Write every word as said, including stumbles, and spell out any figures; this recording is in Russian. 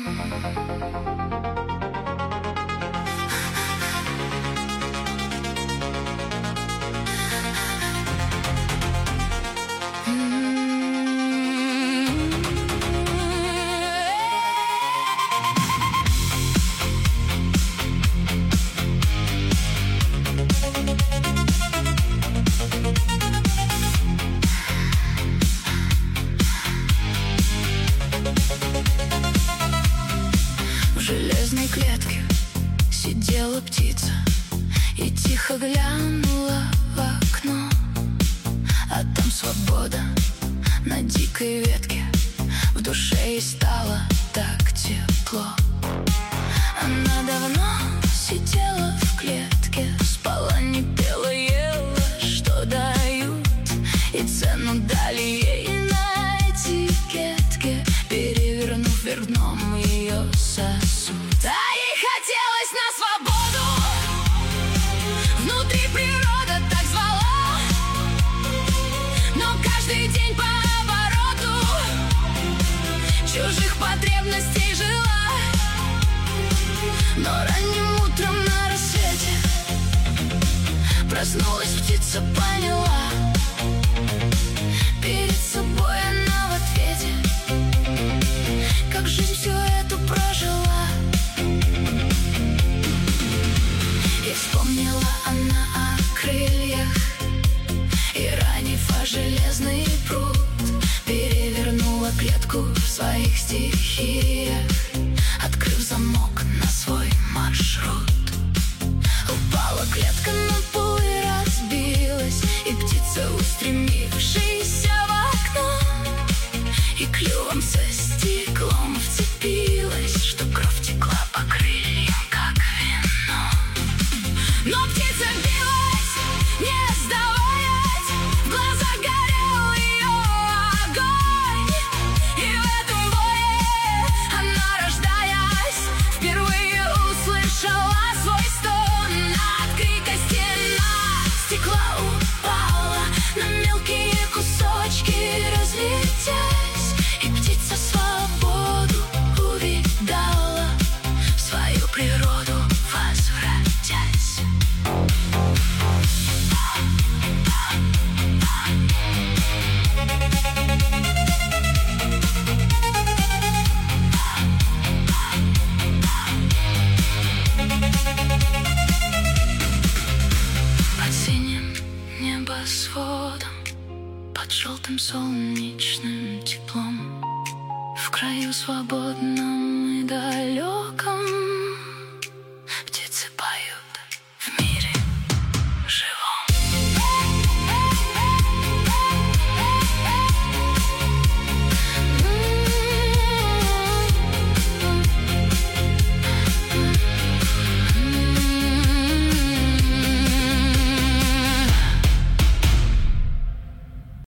В железной клетке сидела птица и тихо глянула в окно, а там свобода на дикой ветке. В душе ей стало так тепло. Она давно сидела в клетке, спала, не пела, ела, что дают, и цену дали ей на этикетке, перевернув вверх дном ее сосуд. А ей хотелось на свободу, внутри природа так звала, но каждый день по обороту чужих потребностей жила. Но ранним утром на рассвете проснулась птица, поняла, перед собой она в ответе, как жизнь всю эту прожила. И вспомнила она о крыльях, и ранив о железный пруд, перевернула клетку в своих стихиях, открыв замок на свой маршрут. Упала клетка на пол и разбилась, и птица, устремившаяся в окно, и клювом со стеклом вцепилась, что кровь текла по крыльям, как вино. Но птица билась, не сдаваясь, в глазах горел ее огонь, и в этом бое она, рождаясь, впервые услышала свой стон. От крика стена стекла упала, на мелкие кусочки разлетясь, и птица свободу увидала, в свою природу возвратясь. Под синим небосводом, под желтым солнечным теплом, в краю свободно